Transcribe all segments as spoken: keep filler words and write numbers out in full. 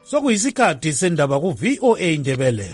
Sokuyisikhathi sendaba ku V O A Ndebele.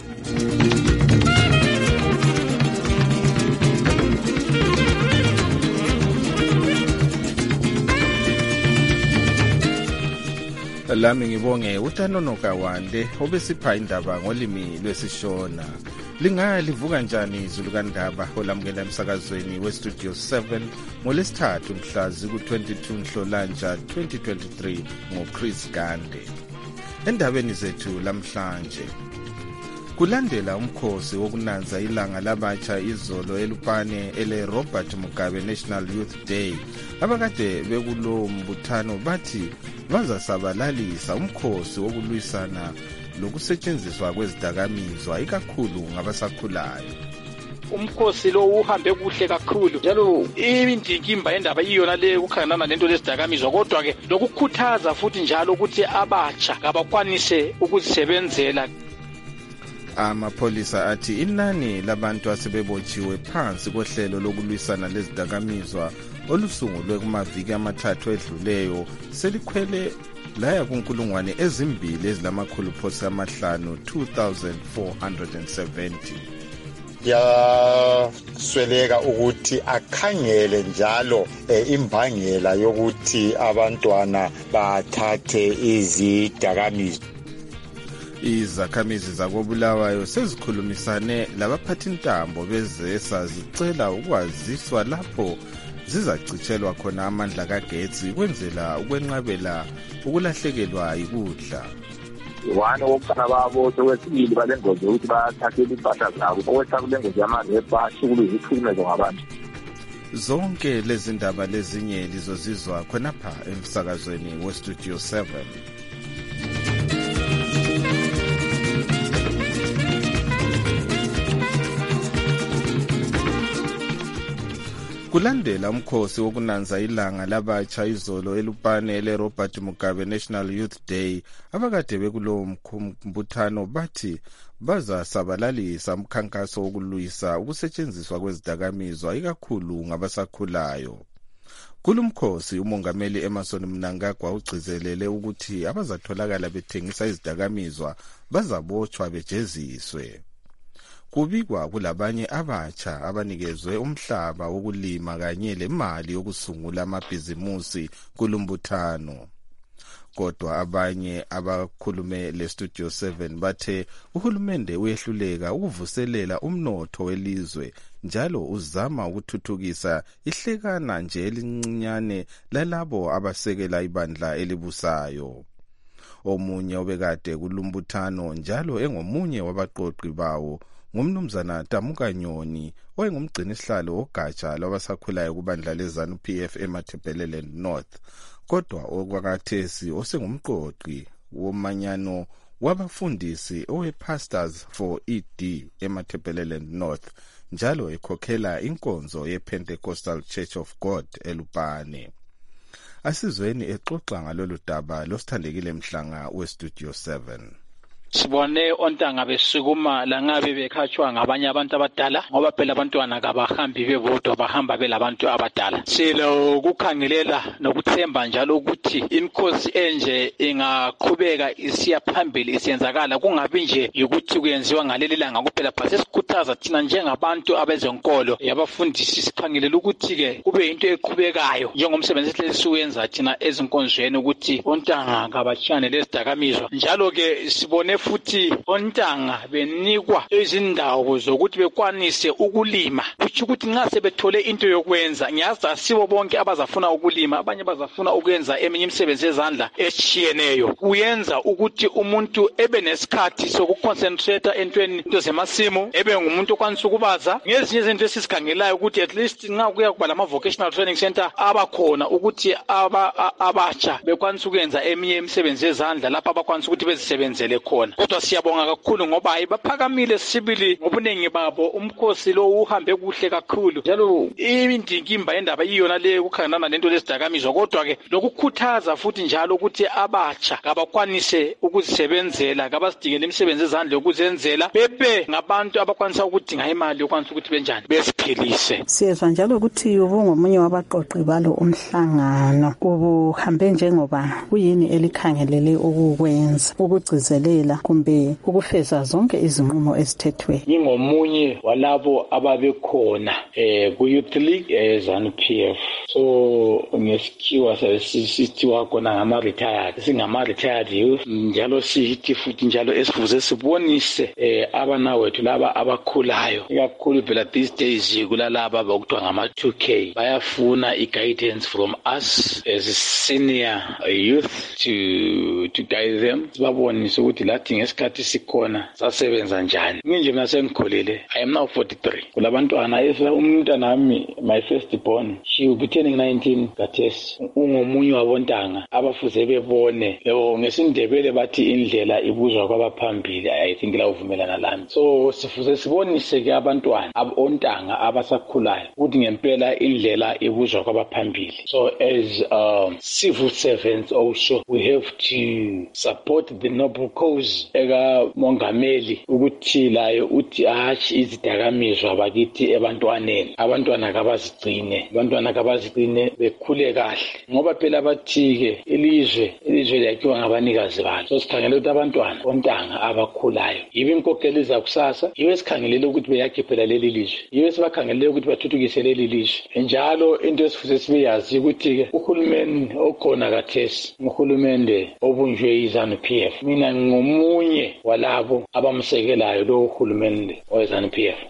Lami ngibonge uTanono Kawande obesipha indaba ngolimi lwesishona. Lingaya livuka njani izulu kandaba olamukela emsakazweni weStudio seven ngolesithathu mhla ziku twenty-two Nhlolanja twenty twenty-three ngoChris Gande. Endabeni zethu lamhlanje kulandela umkhosi wokunanza ilanga labatsha izolo eLupane ele Robert Mugabe National Youth Day, abakade bekulo mbuthano bathi bazasabalalisa umkhosi wokulwisana lokusetshenziswa kwezidakamizwa ikakhulu ngabasakhulayo. Umkhosi lo uhambe kuhle kakhulu njalo indikimba endaba iyona le ukhangelana lento lesidakamizwa, kodwa ke lokukhuthaza futhi njalo ukuthi abatsha abakwanise ukuzisebenzela. Amapholisa athi inani labantu asebebotshiwe phansi kohlelo lokulwisana lezidakamizwa olusungulwe kumaviki amathathu edluleyo selikhwele laya kunkulungwane ezimbili ezilamakhulu phosi amahlanu two thousand four hundred seventy. Yasweleka ukuthi akhangele njalo e, imbangela yokuthi abantwana bathathe izidakamizwa. Izakhamizi zakobulawayo sezikhulumisane labaphathintambo bezesa zicela ukwaziswa lapho zizacitshelwa khona amandla kagetsi kwenzela ukwenqabela ukulahlekelwa yikudla. One wokufana babo sewesibili balengozi ukuthi bathathele impahla zabo, okwethathu lengozi yamanzi bashukulu izithumezo ngabantu. Zonke lezi ndaba lezinye lizozizwa khonapha emsakazweni weStudio seven. Kulandela umkhosi wokunanza ilanga labatsha izolo eLupane ele Robert Mugabe National Youth Day, abakade bekulo mbuthano bathi bazasabalalisa umkhankaso wokulwisa ukusetshenziswa kwezidakamizwa ikakhulu ngabasakhulayo. Kulumkhosi umongameli Emmerson Mnangagwa ugcizelele ukuthi abazatholakala bethengisa izidakamizwa bazabotshwa bejeziswe. Kubikwa kulabanye abatsha abanikezwe umhlaba wokulima kanye lemali yokusungula amabhizimusi kulumbuthano. Kodwa abanye abakhulume leStudio seven bathe uhulumende uyehluleka ukuvuselela umnotho welizwe njalo uzama ukuthuthukisa ihlekana nje elincinyane lalabo abasekela ibandla elibusayo. Omunye obekade kulumbuthano njalo engomunye wabaqoqi bawo ngumnumzana Tamuka Nyoni owayengumgcinisihlalo ogatsha lwabasakhulayo kubandla leZANU P F eMatabeleland North, kodwa okwakathesi osengumqoqi womanyano wabafundisi owe-Pastors for E D eMatabeleland North njalo ekhokhela inkonzo ye-Pentecostal Church of God eLupane. Asizweni exoxa ngalolu daba losithandekile Mhlanga weStudio seven. Sibone ontanga besukuma langabe bekhatshwa ngabanye abantu abadala ngoba phela abantwana kabahambi bebodwa bahamba belabantu abadala. Silo kukhangelela nokuthemba njalo ukuthi inkosi enje ingaqhubeka isiya phambili isenzakala, kungabi nje ukuthi kuyenziwa ngaleli langa kuphela, phansi sikhuthaza thina njengabantu abezenkolo yabafundisi sikhangelela ukuthi ke kube into eqhubekayo njengomsebenzi lesisuyenza thina ezinkonzweni ukuthi ontanga kabachane lezidakamizwa. Njalo ke sibone futhi ontanga benikwa izindawo zokuthi bekwanise ukulima, kuthi ukuthi nxa sebethole into yokwenza, ngiyazi asibo bonke abazafuna ukulima, abanye bazafuna ukwenza eminye imisebenzi yezandla etshiyeneyo. Kuyenza ukuthi umuntu ebe nesikhathi sokuconcentrate entweni into zemasimu, ebe ngumuntu okwanisa ukubaza ngezinye izinto esisikhangelayo ukuthi at least nxa kuya kuba lama vocational training center abakhona ukuthi aba abatsha bekwanisa ukwenza eminye imisebenzi yezandla lapha abakwanisa ukuthi bezisebenzele khona. khona. Kodwa siyabonga kakhulu ngoba ayibaphakamile sibili ngobuningi babo umkhosi lo uhambe kuhle kakhulu. Njalo indingimba endaba iyona le ukukhangelana lento lesidakamizwa, kodwa ke lokukhuthaza futhi njalo ukuthi abatsha kabakwanise ukuzisebenzela, kabasidingele imisebenzi ezandla ukuzenzela, bebe ngabantu abakwanisa ukudinga imali yokwanisa ukuthi benjani besiphilise. Siyezwa njalo ukuthi ubungomunye wabaqoqi balo umhlangano. Ubuhambe njengoba kuyini elikhangelele ukukwenza, ukugcizelela kumbe ukufeza zonke izinqumo ezithethwe? Ngingomunye walabo ababekhona eh ku Youth League eh ZANU P F. So ngesikhiwa sesithiwa khona ngama retired, singama retired youth, njalo sithi futhi njalo esifuze sibonise eh abana wethu laba abakhulayo, ikakhulu phela these days kulalaba abakuthiwa ngama two K, bayafuna i-guidance from us as senior youth to to guide them, sibabonise ukuthi lathi ngesikhathi sikhona sasebenza njani. Nginje mina sengikhulile, I am now forty-three. Kulabantwana esa umuntu nami my first born, she will be turning nineteen kathesi. Ungomunye wabontanga abafuze bebone lebo ngesindebele bathi indlela ibuzwa kwabaphambili. I think la uvumelana lami. So sifuze sibonise ke abantwana abontanga abasakhulayo ukuthi ngempela indlela ibuzwa kwabaphambili. So as um, civil servants also we have to support the noble cause eka mongameli ukuthi layo uthi ahashi izidakamizwa bakithi ebantwaneni. Abantwana kabazigcine, abantwana kabazigcine bekhule kahle ngoba phela bathi ke ilizwe ilizwe lakhiwa ngabanikazi balo. So sikhangele ukuthi abantwana ontanga abakhulayo yibe inkokheli zakusasa, yibe sikhangelele ukuthi beyakhe phela leli lizwe, yibe sibakhangelele ukuthi bathuthukise leli lizwe. Njalo into esifuze sibeyazi ukuthi ke uhulumeni okhona kathesi uhulumende obunjwe iZANU P F. Mina ngomunye walabo abamsekelayo lo uhulumende weZANU P F.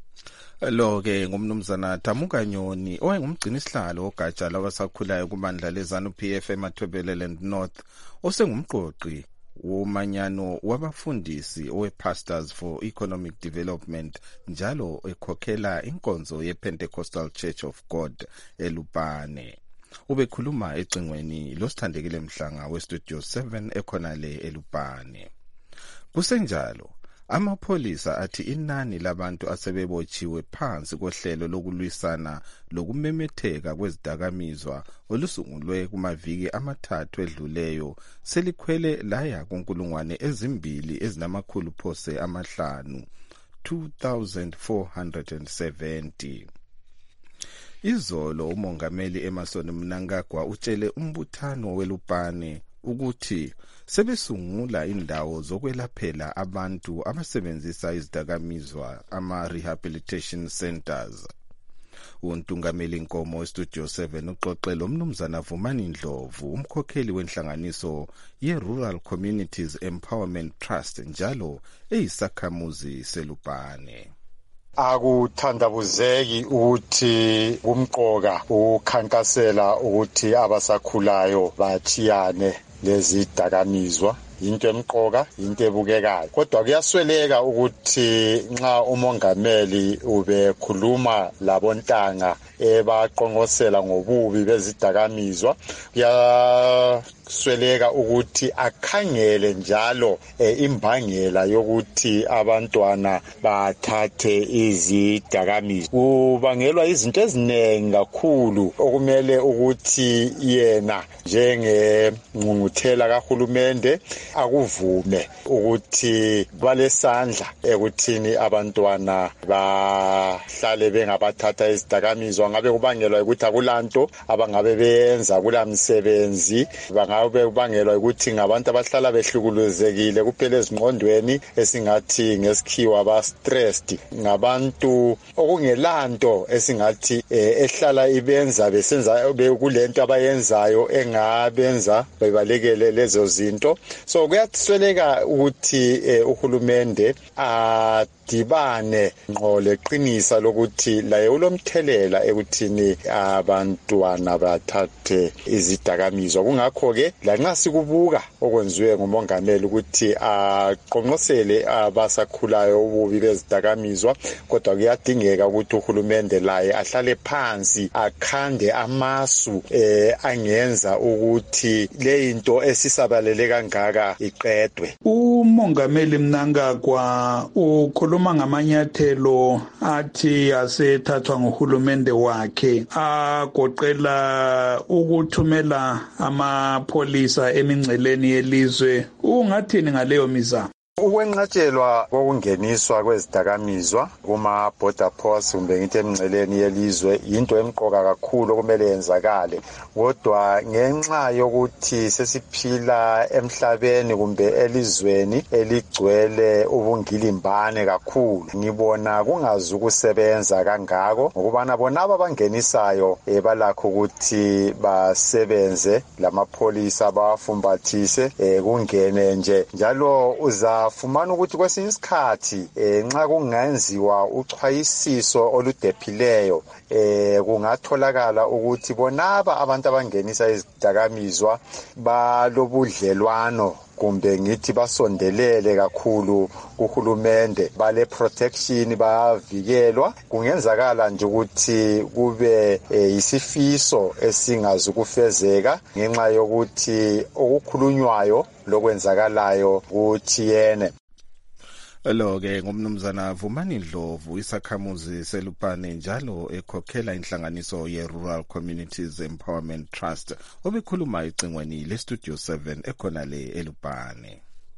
Lo ke ngumnumzana Damuka Nyoni owayengumgcini sihlalo ogatsha labasakhulayo kumandla leZANU P F eMathobeleland North, osengumqoqi womanyano wabafundisi owe-Pastors for Economic Development, njalo ekhokhela inkonzo ye-Pentecostal Church of God eLupane. Ubekhuluma ecingweni losithandekile Mhlanga weStudio seven ekhonale eLupane. Kusenjalo amapholisa athi inani labantu asebebotshiwe phansi kohlelo lokulwisana lokumemetheka kwezidakamizwa olusungulwe kumaviki amathathu edluleyo selikhwele laya kunkulungwane ezimbili ezinamakhulu phose amahlanu, two thousand four hundred seventy. Izolo umongameli Emmerson Mnangagwa utshele umbuthano weLupane ukuthi sebesungula indawo zokwelaphela abantu abasebenzisa izidakamizwa ama-rehabilitation centers. Untungameli Nkomo weStudio seven uxoxela umnumzana Vumani Ndlovu, umkhokheli wenhlanganiso ye-Rural Communities Empowerment Trust, njalo eyisakhamuzi seLupane. Akuthandabuzeki ukuthi kumqoka ukhankasela ukuthi abasakhulayo bathiyane lezi dakamizwa. Into emqoka, into ebukekayo. Kodwa kuyasweleka ukuthi nxa umongameli ubekhuluma labontanga ebaqonqosela ngobubi bezidakamizwa, kuyasweleka ukuthi akhangele njalo e, imbangela yokuthi abantwana bathathe izidakamizwa. Kubangelwa izinto eziningi kakhulu okumele ukuthi yena njengengqungquthela kahulumende akuvume ukuthi balesandla ekuthini abantwana bahlale bengabathatha izidakamizwa. Ngabe kubangelwa ukuthi akulanto abangabe beyenza kula msebenzi, bangabe kubangelwa ukuthi ngabantu abahlala behlukuluzekile kuphela ezingqondweni, esingathi ngesikhiwa ba stressed, ngabantu okungelanto esingathi eh, ehlala ibenza besenza kulento abayenzayo engabenza bebalekele lezo zinto. So kuyasweleka ukuthi eh, uhulumende a adibane ngqo leqinisa lokuthi laye ulomthelela ekuthini abantwana bathathe izidakamizwa. Kungakho ke lanxa sikubuka okwenziwe ngumongameli ukuthi aqonqosele abasakhulayo ububi bezidakamizwa, kodwa kuyadingeka ukuthi uhulumende laye ahlale phansi akhande amasu eh angenza ukuthi le into esisabalele kangaka iqedwe. Umongameli Mnangagwa ukhuluma ngamanyathelo athi asethathwa nguhulumende wakhe agoqela ukuthumela amapholisa emingceleni yelizwe. Ungathini ngaleyo mizamo? Ukwenqatshelwa kokungeniswa kwezidakamizwa kuma border posts kumbe ngithi emingceleni yelizwe into emqoka kakhulu okumele yenzakale, kodwa ngenxa yokuthi sesiphila emhlabeni kumbe elizweni eligcwele ubungilimbane kakhulu, ngibona kungazi ukusebenza kangako ngokubana bona abangenisayo balakho ukuthi basebenze lamapholisa bawafumbathise kungene nje njalo uza fumana ukuthi kwesinye isikhathi eh nxa kungenziwa uchwayisiso oludephileyo eh kungatholakala ukuthi bonaba abantu abangenisa izidakamizwa balobudlelwano kumbe ngithi basondelele kakhulu kuhulumende, bale protection bavikelwa. Kungenzakala nje ukuthi kube isifiso esingazi ukufezeka ngenxa yokuthi okukhulunywayo lokwenzakalayo kuthi yene. Lo ke ngumnumzana Vumani Ndlovu, isakhamuzi seLupane njalo ekhokhela inhlanganiso ye-Rural Communities Empowerment Trust, obekhuluma icingweni le-Studio seven ekhona le eLupane.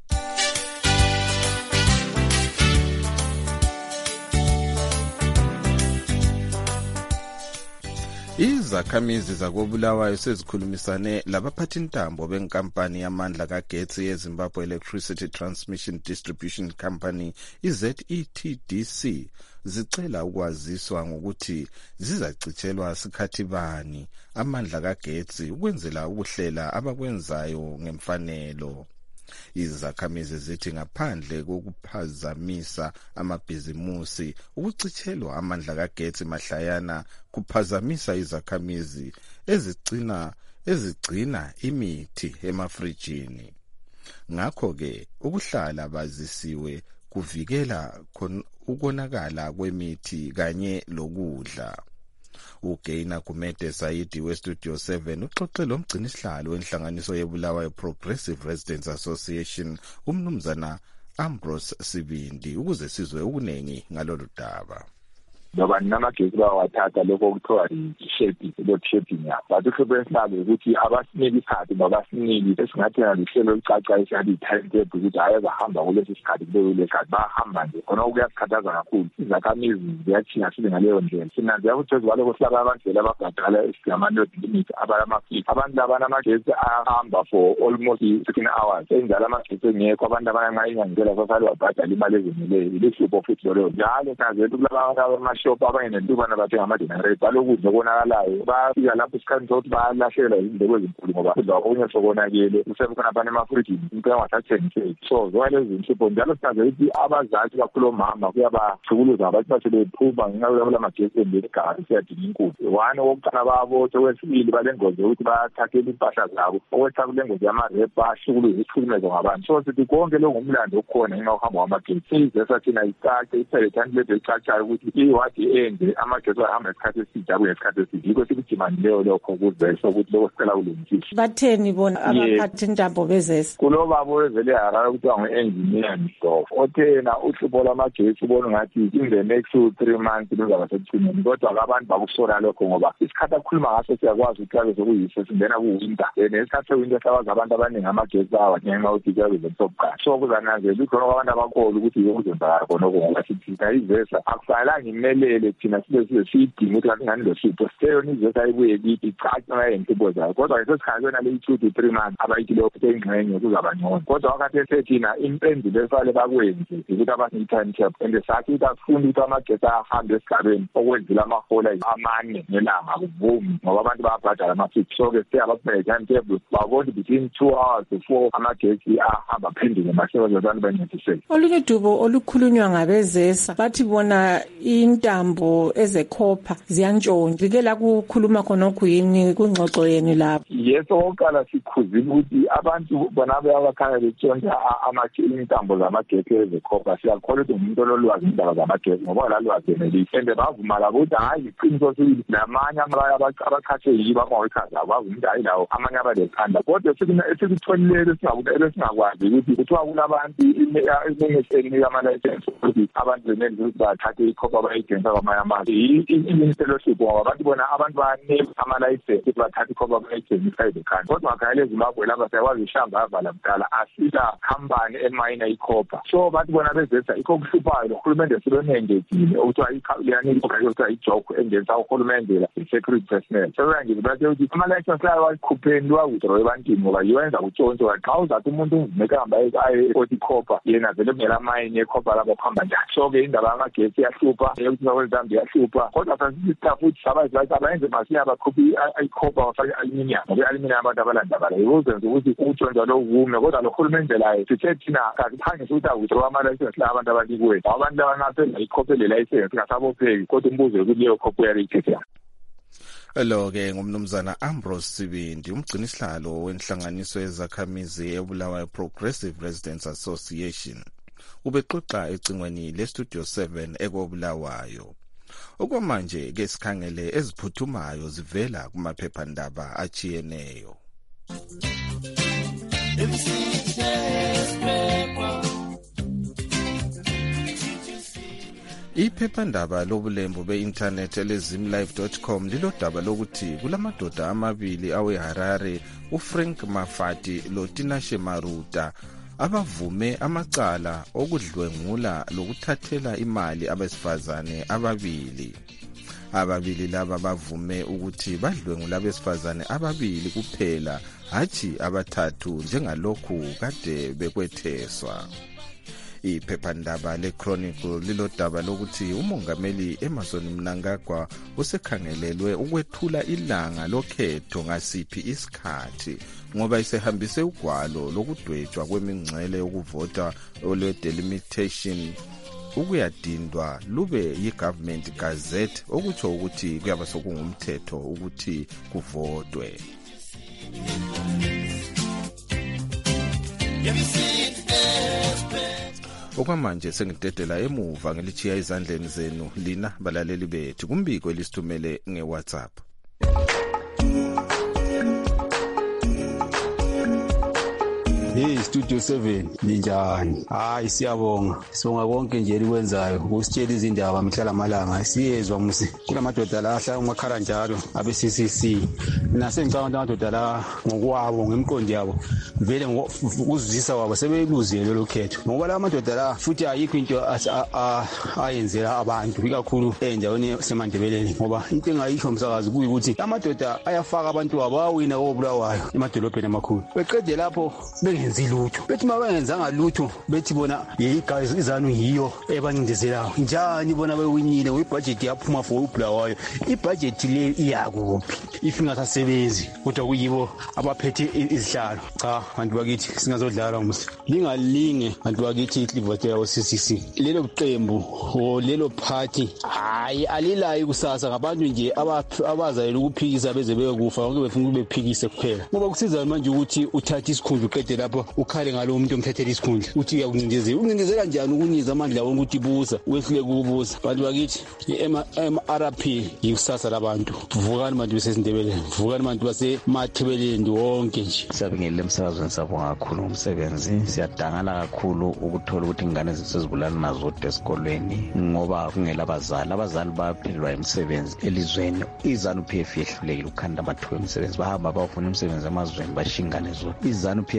Izakhamizi zakobulawayo sezikhulumisane labaphathintambo benkampani yamandla kagetsi yeZimbabwe Electricity Transmission Distribution Company i-Z E T D C zicela ukwaziswa ngokuthi zizacitshelwa sikhathi bani amandla kagetsi ukwenzela ukuhlela abakwenzayo ngemfanelo. Izakhamizi zithi ngaphandle kokuphazamisa amabhizimusi, ukucitshelwa amandla kagetsi mahlayana kuphazamisa izakhamizi ezigcina ezigcina imithi emafrijini. Ngakho ke ukuhlala bazisiwe kuvikela ukonakala kwemithi kanye lokudla. Ugaina Kumede Saidi we-Studio seven uxoxe lomgcinisihlalo wenhlanganiso yeBulawayo Progressive Residents Association umnumzana Ambrose Sibindi ukuze sizwe ukunengi ngalolu daba. Ngoba namagesi bawathatha lokho kuthiwa i-shaping, lo-shaping ya. But uhlobesihlalo ukuthi abasiniki isikhathi babasiniki esingathena lihlelo olucaca esingathi i-timetable ukuthi ayazahamba kulesi sikhathi kube kule sikhathi bahamba nje. Khona kuyasikhathaza kakhulu. Izakhamizi ziyathinga sibe ngaleyo ndlela. Sinanzi ukuthi kwaloko silaba abantu ababhadala isigamano limit abalamafika. Abantu laba namagesi ahamba for almost sixteen hours. Enjalo amagesi engekho abantu abancane ngicela sasale wabhadala imali ezimeleyo. Ihlupho futhi lolo. Njalo sinazele kulaba abamasho abanye ndubana bathe ngamagenerator balokudla konakalayo bafika lapho isikhathi sokuthi balahlela izindleko ezinkulu ngoba okunye sokonakele kusekhona abanye amafrijini into engathathengise. So zolezi izinhlupho njalo sisaze ukuthi abazali kakhulu omama kuyabachukuluza abantu basebephuma ngenxa yokuthi amagesi endegari siyadinga inkulu. One wokuqala babo sewesibili balengozi ukuthi bathathele impahla zabo. Okwethatha kulengozi yamarep bashukuluza isihlukumezo ngabantu. So sithi konke lo ngumlando okhona ngenxa yokuhamba kwamagesi. Izesa thina icace iphelethani lebe icacayo ukuthi iwadi ende amagesi ahamba isikhathi eside akuye isikhathi eside. Yiko sikujimanyileyo lokho ukuze sokuthi lokho sicela kulungisiswe. Batheni bona abaphathintambo bezesa? Kulo babo wevele harara kuthiwa ngu-engineer Mdlovu othena uhlupho lwamagesi ubona ngathi in the next two three months luzaba sekucineni, kodwa abantu bakusola lokho ngoba isikhathi akhuluma ngaso siyakwazi ukuthi kabe sokuyiso singena kuwinter. Nesikhathi sewinter sabazi abantu abaningi amagesi awa ngenxa yokuthi kuyabe zomsokuqala. So kuzananzela ikhona abantu abakholwa ukuthi yokuzenzakala khona ngoba sithi izesa akufanelanga imele siphumelele thina sibe siyidinga ukuthi ngani lo sipho seyona izosayibuye kithi icaca ngempilo zayo kodwa ngesikhathi wena le two to three months abayikilo engxenye kuzaba ngcono kodwa wakati esethina impendulo efale bakwenze ukuthi abasi-time cap and sathi ukuthi akufuni ukuthi amagesi ahambe esigabeni okwenzela amahola amane nelanga akuvumi ngoba abantu bayabhadala ama-fix so-ke siyabaphume time table babona between two hours to four amagesi ahamba phendule masebenza abantu bencediseke. Olunye dubo olukhulunywa ngabezesa bathi bona intambo ezekhopha ziyantshontsha ke la kukhuluma khonokho yini kungxoxo yeni lapho? Yes, oqala sikhuzile ukuthi abantu bona abakhanya betshontsha intambo zamagesi ezekhopha siyakholwa ukuthi umuntu ololwazi indaba zamagesi ngoba la lwazi enelise and bavuma la ukuthi hayi iqiniso sibili namanye abakhathe yibo ama-workers abazi ukuthi hayi lawo amanye abalekhanda kodwa esikutholile esingakwazi ukuthi kuthiwa kunabantu imengeseni yama-license ukuthi abantu benenza ukuthi bathathe ikhopha bayidengisa kwamanye amazwe i-ministership ngoba abantu bona abantu bayanika ama-license ukuthi bathathe ikhopha bayidengisa ezekhanda kodwa ngakhayela ezimbabwe lapha siyakwazi ishamba yavala mdala asila khambani emayina ikhopha so abantu bona bezesa ikho kuhluphayolohulumende silonengekile okuthiwa ikuthiwa ijokho engenisa uhulumende la i-security personnel so ngizibathe ukuthi ama-license layo wakhupheni liwawithdraw ebantwini ngoba yiwenza kutshontshwa xa uzathi umuntu ungumeka hamba aye oti khopha yena vele kumela amayini ekhopha lapho kuhamba njani so-ke indaba yamagesi iyahlupha eyokuthi bakwezintambo iyahlupha kodwa sasisita futhi sabazibathi abayenze masinya bakhuphi ikhopha bafake i-aluminium ngoba i-aluminium abantu abalandabala yiwozenza ukuthi ukutshontshwa lo kuvume kodwa lo hulumende layo sithe thina kasiphangisa ukuthi awithdraw ama-license la abantu abanikweni abantu laba naphela ikhopha le-license singasabopheki kodwa umbuzo ukuthi leyo khopha uyayithetha. Lo-ke ngumnumzana Ambrose Sibindi umgcinisihlalo wenhlanganiso yezakhamizi eBulawayo Progressive Residents Association ubexoxa ecingweni leStudio seven ekobulawayo. Okwamanje ke sikhangele eziphuthumayo zivela kumaphephandaba achiyeneyo. Iphephandaba lobulembu be-internet elezimlive dot com lilodaba lokuthi kulamadoda amabili aweHarare uFrank Mafati loTinashe Maruta abavume amacala okudlwengula lokuthathela imali abesifazane ababili. Ababili laba bavume ukuthi badlwengula abesifazane ababili kuphela hathi abathathu njengalokhu kade bekwetheswa. Iphephandaba leChronicle lilodaba lokuthi umongameli Emmerson Mnangagwa usekhangelelwe ukwethula ilanga lokhetho ngasiphi isikhathi ngoba isehambise ugwalo lokudwetshwa kwemingcele yokuvota olwe-delimitation ukuyadindwa lube yi-government gazette okutsho ukuthi kuyaba sokungumthetho ukuthi kuvotwe. Okwamanje sengidedela emuva ngelichiya izandleni zenu lina balaleli bethu kumbiko elisithumele ngeWhatsApp. Hey Studio seven ninjani? Hayi siyabonga. Sibonga konke nje elikwenzayo ukusitshela izindaba mihla malanga. Siyezwa musi kulamadoda la ahlala umakhala njalo abe C C C. Nase ngicabanga amadoda la ngokwabo ngemqondo yabo vele ngokuzizisa wabo sebeyiluzile lo khetho. Ngoba la madoda la futhi ayikho into ayenzela abantu ikakhulu endaweni semandebeleni ngoba into engayisho umsakazi kuyikuthi amadoda ayafaka abantu wabo awina obulawayo emadolobheni amakhulu. Beqede lapho bengenzi lutho bethi mabengenzanga lutho bethi bona yeyigazi izanu yiyo ebancindezelayo njani bona bewinile uyibudget yaphuma for ubulawayo ibudget le iyakuphi ifingasasebenzi kodwa kuyibo abaphethe izihlalo cha abantu bakithi singazodlala umsi lingalinge abantu bakithi livotela o-C C C lelo qembu o lelo party hayi alilayi kusasa ngabantu nje abazayela ukuphikisa beze bekufa konke befuna ukubephikise kuphela ngoba kusiza manje ukuthi uthathe isikhundla uqede lapho ukhale ngalo muntu omthethela isikhundla uthi uyakuncindezela uncindezela njani ukuniza amandla wonke ukuthi ibuza wehlule kubuza abantu bakithi i-M R P yikusasa labantu vukani manje besesindebeleni vukani manje basemathebeleni wonke nje siyabingelela emsakazweni sabonga kakhulu umsebenzi siyadangala kakhulu ukuthola ukuthi ingane zisezibulala nazo esikolweni ngoba kungela abazali abazali baphelelwa imisebenzi elizweni iZANU-P F yehlulekile ukukhanda amathuba emisebenzi bahamba bafuna imisebenzi emazweni bashingane zona iZANU-P F government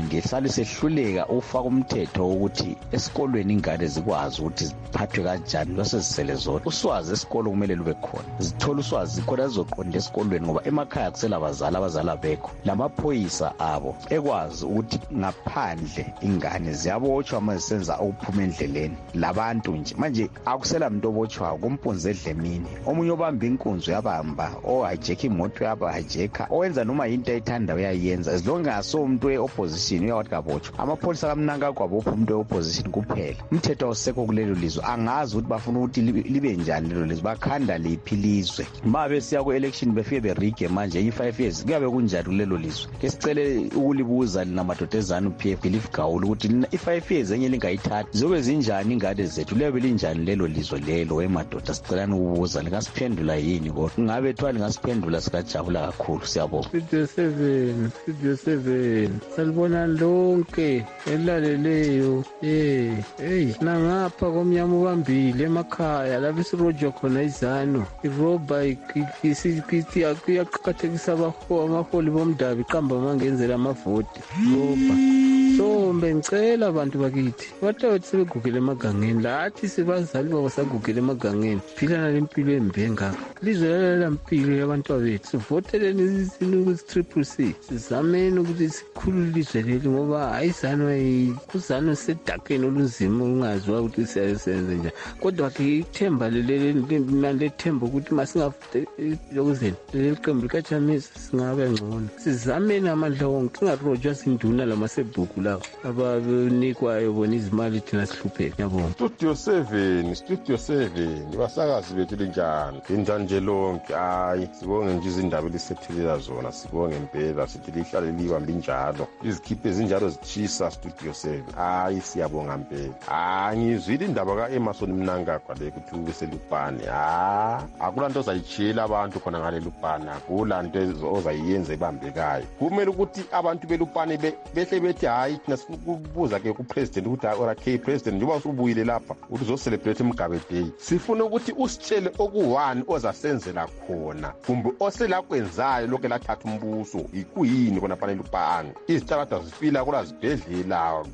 uhulumende ehlale sehluleka ufaka umthetho ukuthi esikolweni ingane zikwazi ukuthi ziphathwe kanjani lwasezisele zodwa. Uswazi esikolo kumele lube khona, zithola uswazi khona zizoqonda esikolweni ngoba emakhaya kusela abazali abazali abekho, lamaphoyisa abo ekwazi ukuthi ngaphandle ingane ziyabotshwa uma zisenza okuphuma endleleni labantu nje. Manje akusela muntu obotshwayo kumpunzi edlemini, omunye obamba inkunzi yabamba, ohijeka imoto yabahijeka, owenza noma yinto ayithanda uyayenza as long as so umuntu we-opposition uyawathi kabotshwa. Amapholisa kamnanga kwabopha umuntu we-opposition kuphela. Umthetho awusekho kulelo lizwe, angazi ukuthi bafuna ukuthi libe njani lelo lizwe, bakhanda liphi lizwe. Ma besiya ku-election befike berige manje i-five years kuyabe kunjani kulelo lizwe. Ke sicele ukulibuza linamadodezana u-P F Belief Gawule ukuthi i-five years enye lingayithathi zobe zinjani ingane zethu, liyabe linjani lelo lizwe lelo emadoda. Sicelani ukubuza lingasiphendula yini kodwa, ngabe ethiwa lingasiphendula sikajabula kakhulu. Siyabonga. Studio seven, Studio seven, salibona lonke elaleleyo. Eh, hey, nangapha komnyama ubambile emakhaya lapho isirojo khona izano iroba ikisikithi akuyaqakathekisa abaholi bomdabi iqamba mangenzela amavoti roba. So ngicela abantu bakithi bathathi sebegugele emagangeni, lathi sebazali babo sagugele emagangeni, philana lempilo embi engaka. Lizwe lempilo yabantu bethu, sivoteleni izinu triple C, sizameni ukuthi sikhululizwe leli ngoba ayizano kuzano sedakeni olunzima ungaziwa ukuthi siyasenza njani. Kodwa ke ithemba leli nalethemba ukuthi masingafuthi lokuzeni leli qembu likajamisa singabe ngcono. Sizameni amandla wonke singarojwa sinduna lamasebhuku lawo abanikwayo bona izimali thina sihlupheke. Yabonga. Studio seven, Studio seven, basakazi bethu linjani linjani nje lonke. Hayi sibonge nje izindaba elisethelela zona, sibonge impela sithi lihlale libambe njalo, izikhiphe ezinjalo zichisa Studio seven. Hayi siyabonga impela. Hayi ngizwile indaba ka-Emerson Mnangagwa le kuthi ube selupane. Ha akulanto ozayitshela abantu khona ngale lupane, akulanto ozayiyenza ebambekayo. Kumele ukuthi abantu belupane behle bethi hayi thina sikubuza ke ku-president ukuthi okay president njengoba usubuyile lapha ukuthi uzocelebrate Mugabe Day, sifuna ukuthi usitshele okuwani ozasenzela khona kumbe oselakwenzayo lokho lathatha umbuso ikuyini khona fanele upane. Izitarata zifila kula zibhedlela,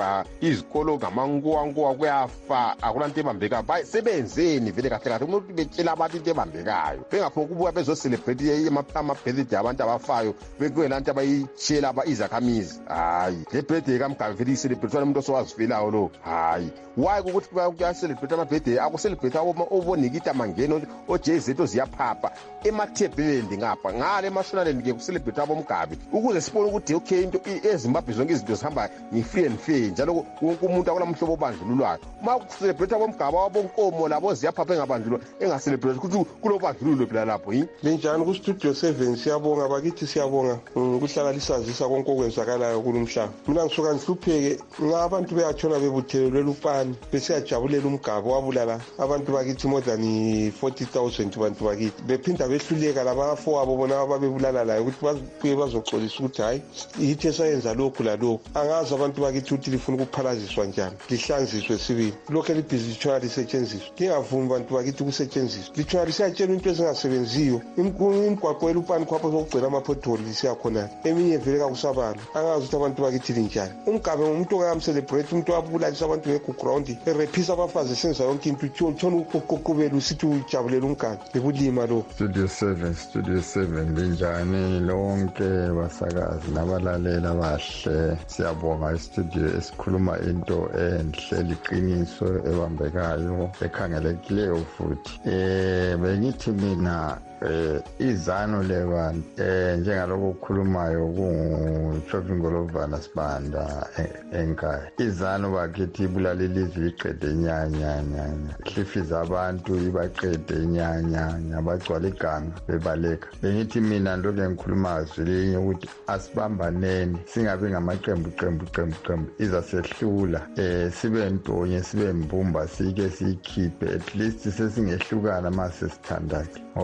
izikolo ngamankuwankuwa kuyafa, akulanto ebambekayo. Sebenzeni vele kahle kahle umuntu betshela abantu into ebambekayo, bengaphonga ukubuya bezocelebrate ama-birthday abantu abafayo bekuyelanto abayitshela izakhamizi. Hayi le birthday kaMugabe vele iselebrate umuntu osowazifelayo lo. Hayi why ukuthi kuyacelebrate ama-birthday akuselebrate obonikita mangeno o-J Z ziyaphapha emathebheleni ngapha ngale emashonaleni ke kuselebrate aboMugabe ukuze sibone ukuthi okay into eZimbabwe zonke izinto zihamba ngi-free and fair njalo wonke umuntu akulamhlobo obandlululayo. Uma kuselebrate aboMugabe abonkomo labo ziyaphapha engabandlulwa engaselebrate ukuthi kulo bandlululo phela lapho yini. Linjani ku-Studio seven, siyabonga bakithi, siyabonga ukuhlala lisazisa konke okwenzakalayo kulo mhlaba. Mina ngisuka ngihlupheke ngabantu beyatshona bebuthelelwe lupane besiyajabulela uMugabe wabulala abantu bakithi more than forty thousand bantu bakithi, bephinda behluleka labafo abo bona ababebulala layo ukuthi babuye bazoxolisa ukuthi hayi yithi esayenza lokhu lalokhu. Angazi abantu bakithi ukuthi lifuna ukuphalaziswa njani, lihlanziswe sibili lokho elibhizi litshona lisetshenziswa. Ngingavumi bantu bakithi ukusetshenziswa, litshona lisiyatshela into ezingasebenziyo. Imigwaqo elupane khwapha sokugcina amaphotholi lisiyakhona eminye vele kakusabalo. Angazi ukuthi abantu bakithi linjani. uMugabe ngumuntu ongamcelebrate, umuntu wabulalisa abantu ngeground erephisa abafazi esenza yonke into tshona ukuqoqubela usithi ujabulela uMugabe ebulima lo. Studio seven, Studio seven, linjani lonke basakazi nabalalela bahle. Siyabonga istudio esikhuluma into enhle liqiniso ebambekayo ekhangelekileyo futhi. Eh bengithi mina eh izano lebantu eh njengaloko ukukhulumayo kungu-Shopping Ngolovana Sibanda enkaya. Izano bakithi ibulala ilizwe liqede nyanyanyanya, hlifiza abantu ibaqede nyanyanya, bagcwala iganga bebaleka. Bengithi mina ndoke ngikhuluma zwilinye ukuthi asibambaneni singabe ngamaqembu qembu qembu qembu izasehlula eh sibe ntonye sibe mbumba sike sikhiphe at least sesingehlukana mase sithandake ngoba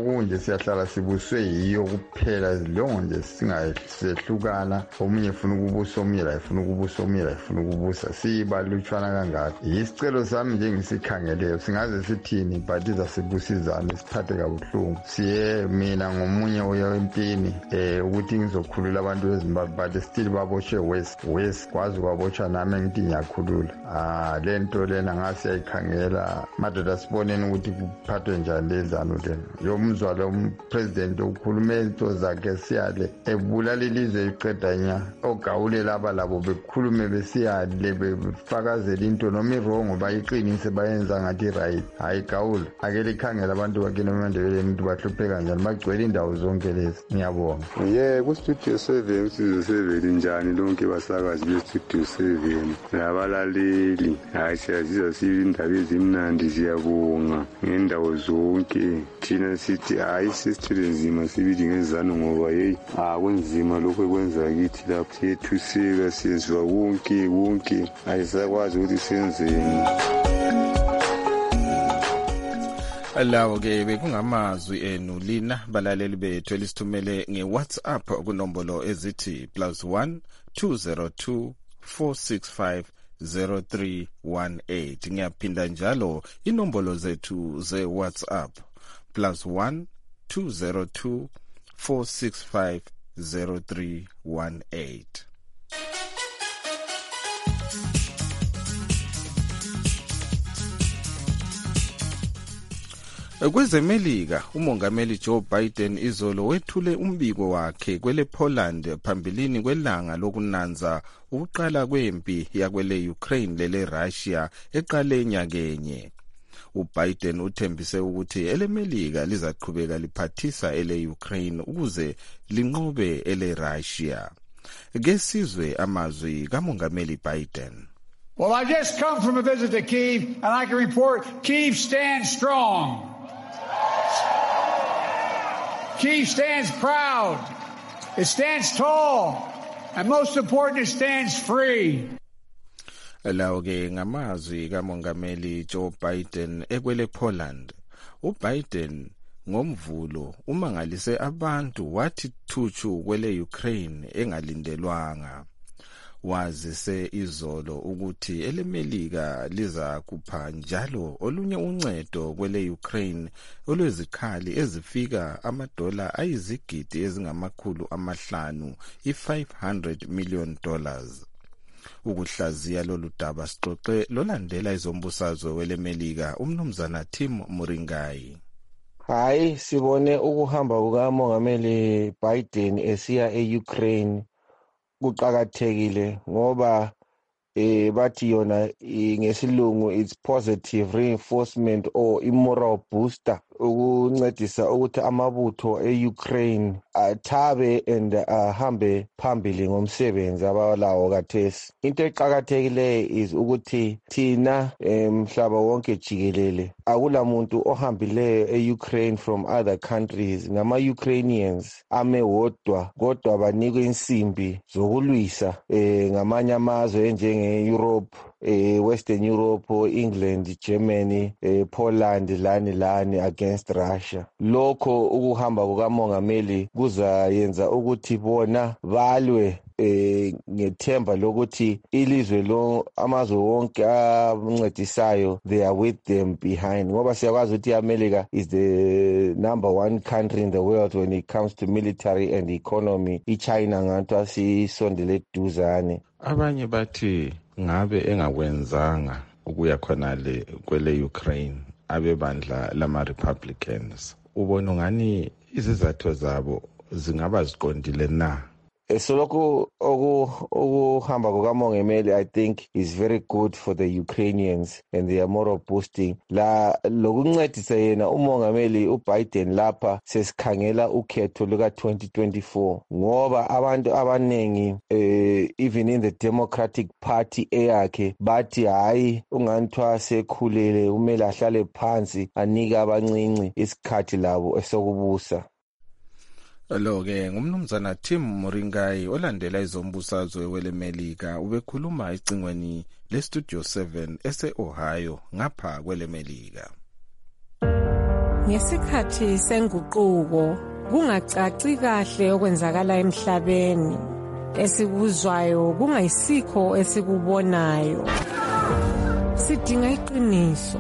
okunje siyahlala sibuswe yiyo kuphela izilongo nje singasehlukana omunye ufuna ukubusa omunye la ufuna ukubusa omunye la ufuna ukubusa sibalutshwana kangaka isicelo sami njengesikhangeleyo singaze sithini but izasibusizana siphathe kabuhlungu siye mina ngomunye oya empini eh ukuthi ngizokhulula abantu eZimbabwe but still baboshwe west west kwazi kwaboshwa nami ngithi ngiyakhulula ah lento lena ngasiyayikhangela madoda siboneni ukuthi kuphathwe njani lezano lena yomzwa lo president ukhulume into zakhe siyale ebulala ilizwe iqeda nya ogawule laba labo bekhulume besiyale befakazela into noma irongo bayiqinise bayenza ngathi right hayi gawula ake likhangela abantu bakini emandebeleni ukuthi bahlupheka njani bagcwele indawo zonke lezi ngiyabonga ye ku studio seven studio seven njani lonke basakazi be studio seven labalaleli hayi siyaziza sibindaba ezimnandi siyabonga ngendawo zonke thina sithi hayi sistudio nzima sibidi ngezano ngoba hey akunzima lokho kwenza kithi lapho siyethuseka siyezwa wonke wonke ayisakwazi ukuthi senzeni Alawo ke bekungamazwi enu lina balaleli bethu elisithumele ngeWhatsApp kunombolo ezithi plus one two zero two four six five zero three one eight. Ngiyaphinda njalo inombolo zethu ze WhatsApp plus one two zero two four six five zero three one eight. Kwezemelika umongameli Joe Biden izolo wethule umbiko wakhe kwele Poland phambilini kwelanga lokunanza ukuqala kwempi yakwele Ukraine lele Russia eqale nyakenye. uBiden uthembise ukuthi elemelika lizaqhubeka liphathisa ele Ukraine ukuze linqobe ele Russia. Ngesizwe amazwi kamongameli Biden. Well, I just come from a visit to Kyiv, and I can report Kyiv stands strong. Kyiv stands proud. It stands tall. And most important, it stands free. Lawo ke ngamazwi kamongameli Joe Biden ekwele Poland. uBiden ngomvulo umangalise abantu wathi thuchu kwele Ukraine engalindelwanga. Wazise izolo ukuthi elemelika liza kupha njalo olunye uncedo kwele Ukraine olwezikhali ezifika amadola ayizigidi ezingamakhulu amahlanu i-five hundred million dollars. Ukuhlaziya lolu daba sixoxe lolandela izombusazwe welemelika umnumzana Tim Muringai. Hayi sibone ukuhamba kukamongameli Biden esiya e-Ukraine kuqakathekile ngoba eh bathi yona ngesilungu it's positive reinforcement or immoral booster ukuncedisa ukuthi amabutho e-Ukraine athabe and ahambe phambili ngomsebenzi abalawo kathesi. Into eqakathekile is ukuthi thina emhlaba wonke jikelele akula muntu ohambileyo e-Ukraine from other countries ngama Ukrainians amewodwa kodwa banikwe insimbi zokulwisa eh ngamanye amazwe njenge Europe eh Western Europe, England, Germany, eh Poland lani lani against Russia. Lokho ukuhamba kukamongameli kuzayenza ukuthi bona balwe eh ngethemba lokuthi ilizwe lo amazwe wonke ancedisayo they are with them behind ngoba siyakwazi ukuthi America is the number one country in the world when it comes to military and economy. iChina nganto asisondele duzane. Abanye bathi ngabe engakwenzanga ukuya khonale kwele Ukraine abebandla lama Republicans. Ubona ngani izizathu zabo zingaba ziqondile na? Esoloko okuhamba kukamongameli I think is very good for the Ukrainians and their moral boosting. La lokuncedisa yena umongameli uBiden lapha sesikhangela ukhetho luka twenty twenty-four ngoba abantu abanengi eh, even in the Democratic Party eyakhe bathi hayi unganthwa sekhulele umele ahlale phansi anika abancinci isikhathi labo esokubusa. Lo ke ngumnumzana Tim Muringai olandela izombusazwe welemelika ubekhuluma icingweni le Studio seven ese Ohio ngapha kwelemelika. Ngesikhathi senguquko kungacaci kahle okwenzakala emhlabeni, esikuzwayo kungayisikho esikubonayo. Sidinga iqiniso.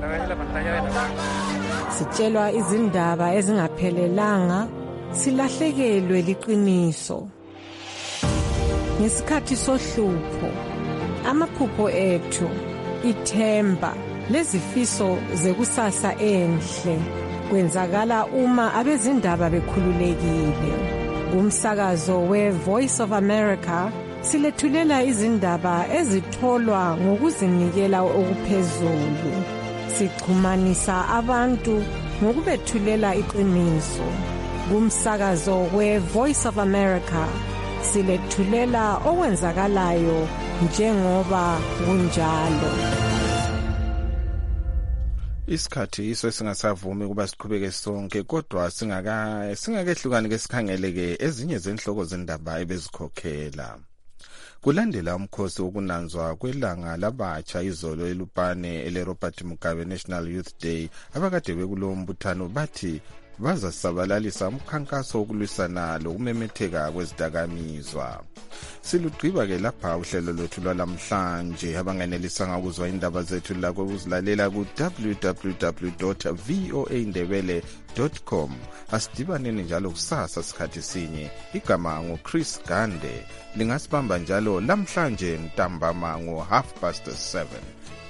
Sitshelwa izindaba ezingaphelelanga, silahlekelwe liqiniso. Ngesikhathi sohlupho, amaphupho ethu, ithemba, lezifiso zekusasa enhle kwenzakala uma abezindaba bekhululekile. Kumsakazo we-Voice of America silethulela izindaba ezitholwa ngokuzinikela okuphezulu. Sixhumanisa abantu ngokubethulela iqiniso. Kumsakazo we-Voice of America silethulela okwenzakalayo njengoba kunjalo. Isikhathi iso singasavumi kuba siqhubeke sonke, kodwa singaka singakehlukani ke sikhangeleke ezinye zenhloko zendaba ebezikhokhela. Kulandela umkhosi wokunanzwa kwelanga labatsha izolo eLupane ele Robert Mugabe National Youth Day, abakade bekulo mbuthano bathi bazasabalalisa umkhankaso wokulwisana lokumemetheka kwezidakamizwa. Silugqiba ke lapha uhlelo lwethu lwalamhlanje. Abanganelisanga ukuzwa indaba zethu la kokuzilalela ku w w w dot voa ndebele dot com. Asidibaneni njalo kusasa sikhathi sinye. Igama ngo Chris Gande. Lingasibamba njalo lamhlanje ntambama ngo half past seven.